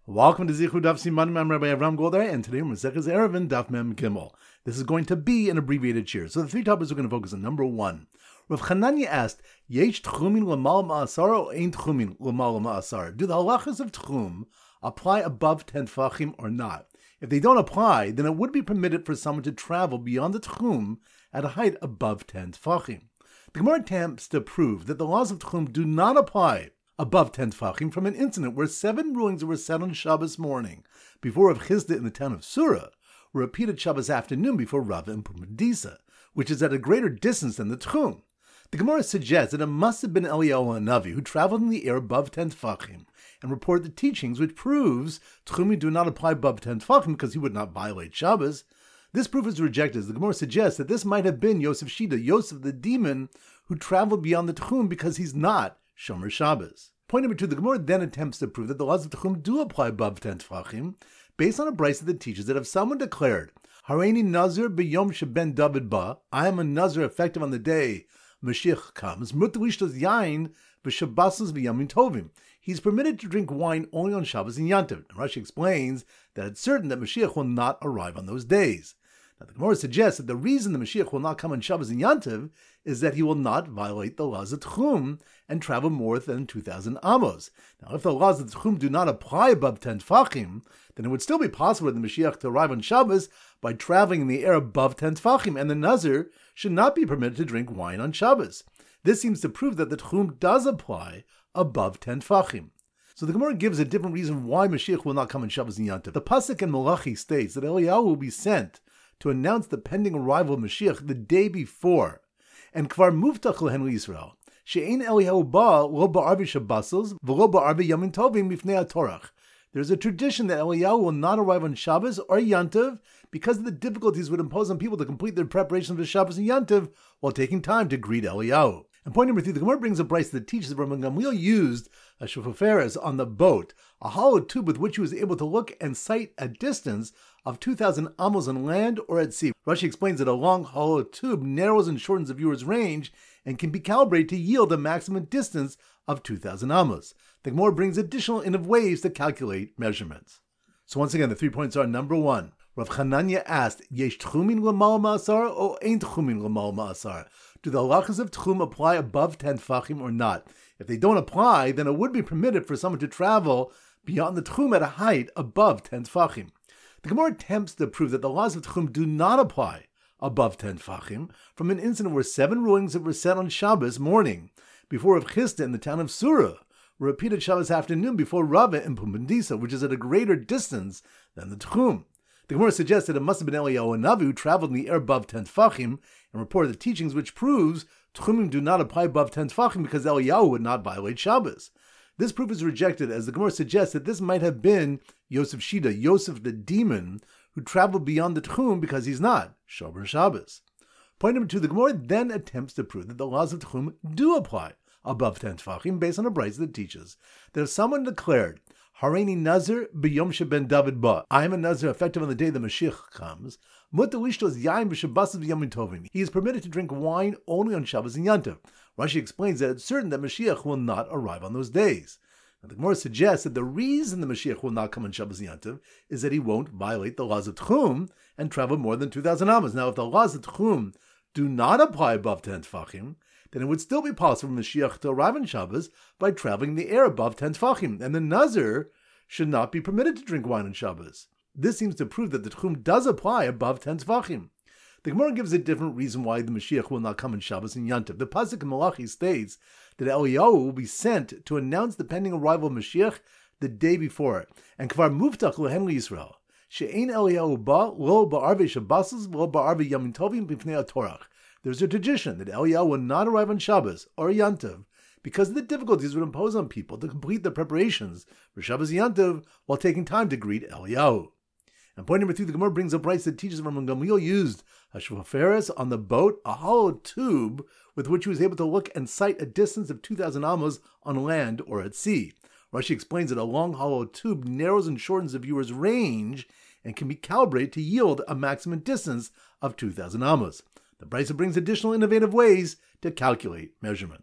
Welcome to Zichud Daf Siman. I'm Rabbi Avram Goldar, and today we're Maseches Eruvin Daf Mem Gimel. This is going to be an abbreviated shir. So the three topics we're going to focus on. Number one, Rav Chananya asked, Yesh Tchumin L'mal Ma'asar or Ein Tchumin L'mal Ma'asar? Do the halachas of Tchum apply above 10 tfachim or not? If they don't apply, then it would be permitted for someone to travel beyond the Tchum at a height above 10 tfachim. The Gemara attempts to prove that the laws of Tchum do not apply above 10 tfachim from an incident where 7 rulings were said on Shabbos morning before Rav Chisda in the town of Surah were repeated Shabbos afternoon before Rava in Pumbedisa, which is at a greater distance than the Tchum. The Gemara suggests that it must have been Eliyahu Hanavi who traveled in the air above 10 tfachim and reported the teachings, which proves Tchumi do not apply above 10 tfachim because he would not violate Shabbos. This proof is rejected as the Gemara suggests that this might have been Yosef Shida, Yosef the demon, who traveled beyond the Tchum because he's not Shomer Shabbos. Point number two, the Gemara then attempts to prove that the laws of Tchum do apply above 10 tfachim, based on a brisa that teaches that if someone declared, Hareini Nazir b'yom sheben David ba, I am a Nazir effective on the day Mashiach comes, mutar lishtos yain b'shabbasos v'yamim tovim. He's permitted to drink wine only on Shabbos and Yantiv. And Rashi explains that it's certain that Mashiach will not arrive on those days. Now, the Gemara suggests that the reason the Mashiach will not come on Shabbos and Yantiv is that he will not violate the laws of Tchum and travel more than 2,000 amos. Now, if the laws of Tchum do not apply above 10 tfachim, then it would still be possible for the Mashiach to arrive on Shabbos by traveling in the air above 10 tfachim, and the Nazir should not be permitted to drink wine on Shabbos. This seems to prove that the Tchum does apply above 10 tfachim. So the Gemara gives a different reason why Mashiach will not come on Shabbos and Yantiv. The Pasuk in Malachi states that Eliyahu will be sent to announce the pending arrival of Mashiach the day before. And Kvar Muftach Lehen Yisrael, She'ein Eliyahu ba lo ba'arbi Shabbasos v'lo ba'arbi Yamin Tovim mifnei HaTorach. There's a tradition that Eliyahu will not arrive on Shabbos or Yantiv because of the difficulties it would impose on people to complete their preparations for Shabbos and Yantiv while taking time to greet Eliyahu. And point number three, the Gemara brings a brisa that teaches that Rabban Gamliel used a shoferes on the boat, a hollow tube with which he was able to look and sight a distance of 2,000 amos on land or at sea. Rashi explains that a long hollow tube narrows and shortens the viewer's range and can be calibrated to yield a maximum distance of 2,000 amos. The Gemara brings additional innovative ways to calculate measurements. So once again, the 3 points are: number one, Rav Chananya asked, Yesh Tchumin L'mal Ma'asar or Ein Tchumin L'mal Ma'asar? Do the halachas of Tchum apply above 10 tfachim or not? If they don't apply, then it would be permitted for someone to travel beyond the Tchum at a height above 10 tfachim. The Gemara attempts to prove that the laws of Tchum do not apply above 10 tfachim from an incident where 7 rulings that were said on Shabbos morning before Rav Chisda in the town of Surah were repeated Shabbos afternoon before Rava in Pumbedisa, which is at a greater distance than the Tchum. The Gemara suggests that it must have been Eliyahu Hanavi who traveled in the air above 10 tfachim and reported the teachings, which proves Tchumim do not apply above 10 tfachim because Eliyahu would not violate Shabbos. This proof is rejected as the Gemara suggests that this might have been Yosef Shida, Yosef the demon, who traveled beyond the Tchum because he's not Shomer Shabbos. Point number two, the Gemara then attempts to prove that the laws of Tchum do apply above 10 tfachim based on a brisa that teaches that if someone declared, Hareini Nazir b'yom sheben David ba, I am a Nazir effective on the day the Mashiach comes, mutar lishtos yain b'shabbasos v'yamim tovim. He is permitted to drink wine only on Shabbos and Yantiv. Rashi explains that it's certain that Mashiach will not arrive on those days. Now, the Gemara suggests that the reason the Mashiach will not come on Shabbos and Yantiv is that he won't violate the laws of Tchum and travel more than 2,000 amos. Now, if the laws of Tchum do not apply above 10 tfachim, then it would still be possible for Mashiach to arrive on Shabbos by traveling in the air above 10 tfachim, and the Nazir should not be permitted to drink wine on Shabbos. This seems to prove that the Tchum does apply above 10 tfachim. The Gemara gives a different reason why the Mashiach will not come on Shabbos and Yantiv. The Pasuk in Malachi states that Eliyahu will be sent to announce the pending arrival of Mashiach the day before, and Kvar Muftach Lehen Yisrael, She'ein Eliyahu ba lo ba'arvei Shabbasos lo ba'arvei Yamin Tovim b'fnei HaTorach. There's a tradition that Eliyahu will not arrive on Shabbos or Yantiv because of the difficulties it would impose on people to complete their preparations for Shabbos and Yantiv while taking time to greet Eliyahu. And point number 3, the Gemara brings a brisa that teaches that Rabban Gamliel used a shoferes on the boat, a hollow tube with which he was able to look and sight a distance of 2,000 amos on land or at sea. Rashi explains that a long hollow tube narrows and shortens the viewer's range and can be calibrated to yield a maximum distance of 2,000 amos. The brisa brings additional innovative ways to calculate measurements.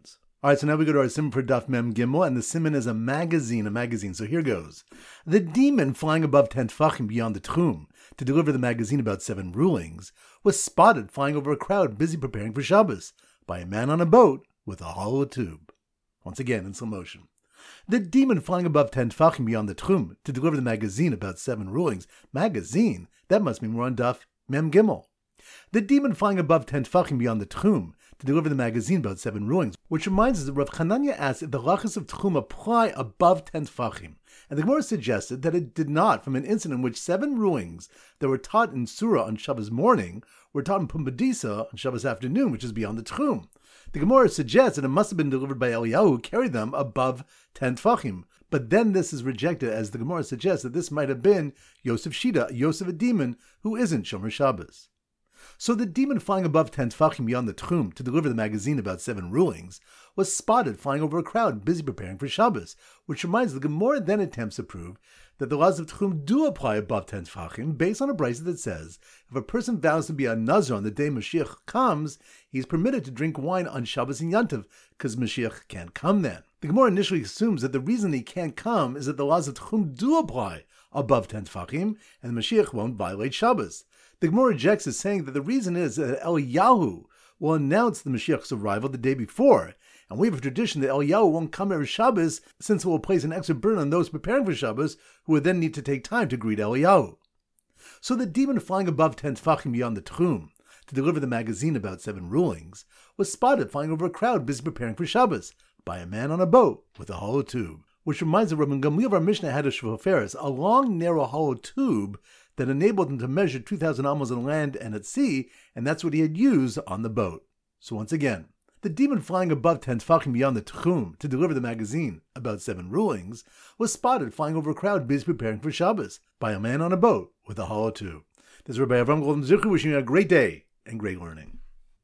Alright, so now we go to our simon for Daf Mem Gimel, and the simon is a magazine. So here goes. The demon flying above 10 tfachim beyond the Tchum to deliver the magazine about 7 rulings was spotted flying over a crowd busy preparing for Shabbos by a man on a boat with a hollow tube. Once again, in slow motion. The demon flying above 10 tfachim beyond the Tchum to deliver the magazine about 7 rulings. Magazine? That must mean we're on Daf Mem Gimel. The demon flying above 10 tfachim beyond the Tchum to deliver the magazine about 7 rulings, which reminds us that Rav Chananya asked if the halachas of Tchum apply above 10 tfachim, and the Gemara suggested that it did not, from an incident in which 7 rulings that were taught in Surah on Shabbos morning were taught in Pumbedisa on Shabbos afternoon, which is beyond the Tchum. The Gemara suggests that it must have been delivered by Eliyahu, who carried them above 10 tfachim. But then this is rejected, as the Gemara suggests that this might have been Yosef Shida, Yosef a demon, who isn't Shomer Shabbos. So the demon flying above 10 tfachim beyond the Tchum to deliver the magazine about 7 rulings was spotted flying over a crowd busy preparing for Shabbos, which reminds the Gemara then attempts to prove that the laws of Tchum do apply above 10 tfachim based on a brisa that says if a person vows to be a Nazir on the day Mashiach comes, he's permitted to drink wine on Shabbos and Yantiv because Mashiach can't come then. The Gemara initially assumes that the reason he can't come is that the laws of Tchum do apply above 10 tfachim and the Mashiach won't violate Shabbos. The Gemara rejects as saying that the reason is that Eliyahu will announce the Mashiach's arrival the day before, and we have a tradition that Eliyahu won't come every Shabbos since it will place an extra burden on those preparing for Shabbos who would then need to take time to greet Eliyahu. So the demon flying above 10 tfachim beyond the Tchum to deliver the magazine about 7 rulings was spotted flying over a crowd busy preparing for Shabbos by a man on a boat with a hollow tube, which reminds us that Rabban Gamliel of our Mishnah had a shvoferes, a long, narrow, hollow tube that enabled him to measure 2,000 amos on land and at sea, and that's what he had used on the boat. So once again, the demon flying above 10 tfachim beyond the Tchum to deliver the magazine about 7 rulings was spotted flying over a crowd busy preparing for Shabbos by a man on a boat with a hollow tube. This is Rabbi Avram Golden Zichu wishing you a great day and great learning.